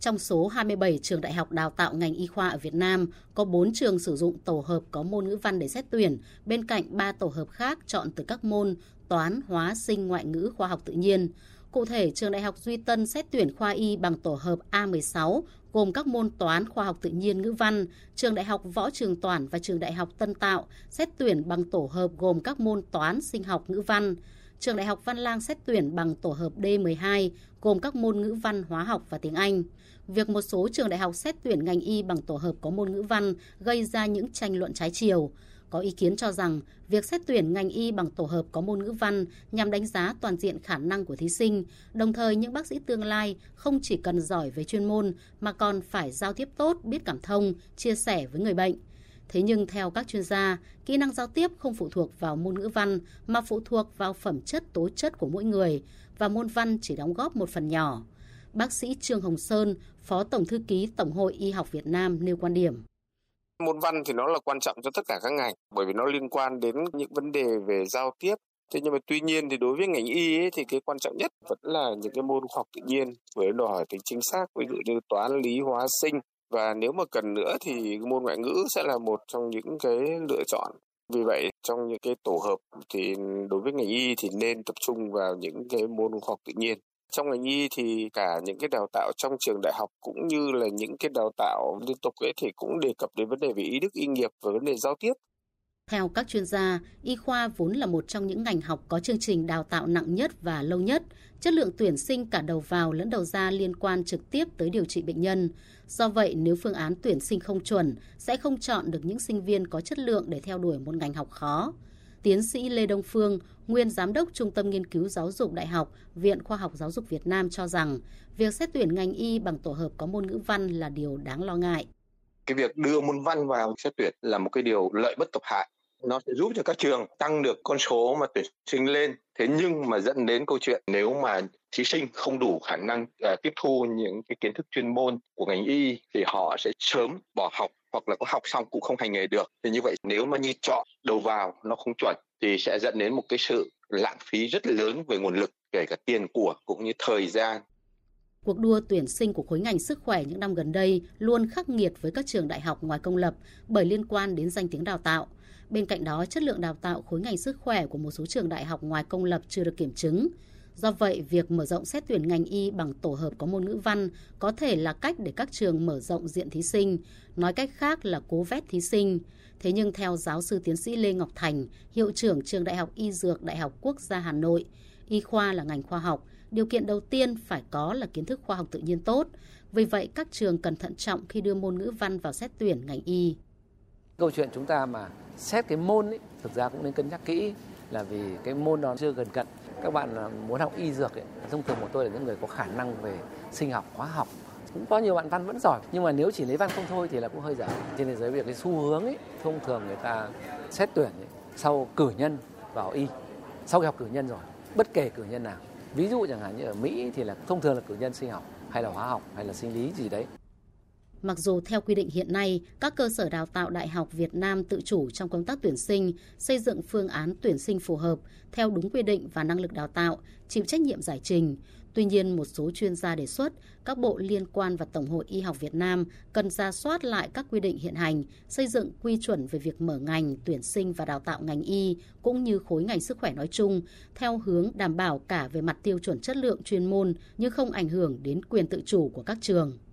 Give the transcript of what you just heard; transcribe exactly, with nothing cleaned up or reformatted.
Trong số hai mươi bảy trường đại học đào tạo ngành y khoa ở Việt Nam, có bốn trường sử dụng tổ hợp có môn ngữ văn để xét tuyển, bên cạnh ba tổ hợp khác chọn từ các môn toán, hóa, sinh, ngoại ngữ, khoa học tự nhiên. Cụ thể, trường Đại học Duy Tân xét tuyển khoa y bằng tổ hợp A mười sáu, gồm các môn toán, khoa học tự nhiên, ngữ văn. Trường Đại học Võ Trường Toản và trường Đại học Tân Tạo xét tuyển bằng tổ hợp gồm các môn toán, sinh học, ngữ văn. Trường Đại học Văn Lang xét tuyển bằng tổ hợp D mười hai, gồm các môn ngữ văn, hóa học và tiếng Anh. Việc một số trường đại học xét tuyển ngành y bằng tổ hợp có môn ngữ văn gây ra những tranh luận trái chiều. Có ý kiến cho rằng, việc xét tuyển ngành y bằng tổ hợp có môn ngữ văn nhằm đánh giá toàn diện khả năng của thí sinh, đồng thời những bác sĩ tương lai không chỉ cần giỏi về chuyên môn mà còn phải giao tiếp tốt, biết cảm thông, chia sẻ với người bệnh. Thế nhưng theo các chuyên gia, kỹ năng giao tiếp không phụ thuộc vào môn ngữ văn mà phụ thuộc vào phẩm chất tố chất của mỗi người và môn văn chỉ đóng góp một phần nhỏ. Bác sĩ Trương Hồng Sơn, Phó Tổng Thư ký Tổng hội Y học Việt Nam nêu quan điểm. Môn văn thì nó là quan trọng cho tất cả các ngành bởi vì nó liên quan đến những vấn đề về giao tiếp. Thế nhưng mà tuy nhiên thì đối với ngành y ấy, thì cái quan trọng nhất vẫn là những cái môn khoa học tự nhiên với đòi hỏi tính chính xác, ví dụ như toán, lý, hóa, sinh. Và nếu mà cần nữa thì môn ngoại ngữ sẽ là một trong những cái lựa chọn. Vì vậy trong những cái tổ hợp thì đối với ngành y thì nên tập trung vào những cái môn khoa học tự nhiên. Trong ngành y thì cả những cái đào tạo trong trường đại học cũng như là những cái đào tạo liên tục ấy thì cũng đề cập đến vấn đề về ý đức y nghiệp và vấn đề giao tiếp. Theo các chuyên gia, y khoa vốn là một trong những ngành học có chương trình đào tạo nặng nhất và lâu nhất. Chất lượng tuyển sinh cả đầu vào lẫn đầu ra liên quan trực tiếp tới điều trị bệnh nhân. Do vậy, nếu phương án tuyển sinh không chuẩn, sẽ không chọn được những sinh viên có chất lượng để theo đuổi một ngành học khó. Tiến sĩ Lê Đông Phương, nguyên Giám đốc Trung tâm Nghiên cứu Giáo dục Đại học, Viện Khoa học Giáo dục Việt Nam cho rằng, việc xét tuyển ngành y bằng tổ hợp có môn ngữ văn là điều đáng lo ngại. Cái việc đưa môn văn vào xét tuyển là một cái điều lợi bất cập hại. Nó sẽ giúp cho các trường tăng được con số mà tuyển sinh lên. Thế nhưng mà dẫn đến câu chuyện nếu mà thí sinh không đủ khả năng uh, tiếp thu những cái kiến thức chuyên môn của ngành y thì họ sẽ sớm bỏ học hoặc là có học xong cũng không hành nghề được. Thì như vậy nếu mà như chọn đầu vào nó không chuẩn thì sẽ dẫn đến một cái sự lãng phí rất lớn về nguồn lực, kể cả tiền của cũng như thời gian. Cuộc đua tuyển sinh của khối ngành sức khỏe những năm gần đây luôn khắc nghiệt với các trường đại học ngoài công lập bởi liên quan đến danh tiếng đào tạo. Bên cạnh đó, chất lượng đào tạo khối ngành sức khỏe của một số trường đại học ngoài công lập chưa được kiểm chứng. Do vậy, việc mở rộng xét tuyển ngành y bằng tổ hợp có môn ngữ văn có thể là cách để các trường mở rộng diện thí sinh, nói cách khác là cố vét thí sinh. Thế nhưng theo giáo sư tiến sĩ Lê Ngọc Thành, hiệu trưởng trường Đại học Y Dược Đại học Quốc gia Hà Nội, y khoa là ngành khoa học, điều kiện đầu tiên phải có là kiến thức khoa học tự nhiên tốt. Vì vậy, các trường cần thận trọng khi đưa môn ngữ văn vào xét tuyển ngành y. Câu chuyện chúng ta mà xét cái môn ấy, thực ra cũng nên cân nhắc kỹ là vì cái môn đó chưa gần cận. Các bạn muốn học y dược ấy, thông thường của tôi là những người có khả năng về sinh học, hóa học. Cũng có nhiều bạn văn vẫn giỏi, nhưng mà nếu chỉ lấy văn không thôi thì là cũng hơi dở. Trên thế giới việc cái xu hướng ấy, thông thường người ta xét tuyển ấy, sau cử nhân vào y, sau khi học cử nhân rồi, bất kể cử nhân nào. Ví dụ chẳng hạn như ở Mỹ thì là thông thường là cử nhân sinh học hay là hóa học hay là sinh lý gì đấy. Mặc dù theo quy định hiện nay, các cơ sở đào tạo đại học Việt Nam tự chủ trong công tác tuyển sinh, xây dựng phương án tuyển sinh phù hợp theo đúng quy định và năng lực đào tạo, chịu trách nhiệm giải trình. Tuy nhiên, một số chuyên gia đề xuất các bộ liên quan và Tổng hội Y học Việt Nam cần rà soát lại các quy định hiện hành, xây dựng quy chuẩn về việc mở ngành, tuyển sinh và đào tạo ngành y, cũng như khối ngành sức khỏe nói chung, theo hướng đảm bảo cả về mặt tiêu chuẩn chất lượng chuyên môn nhưng không ảnh hưởng đến quyền tự chủ của các trường.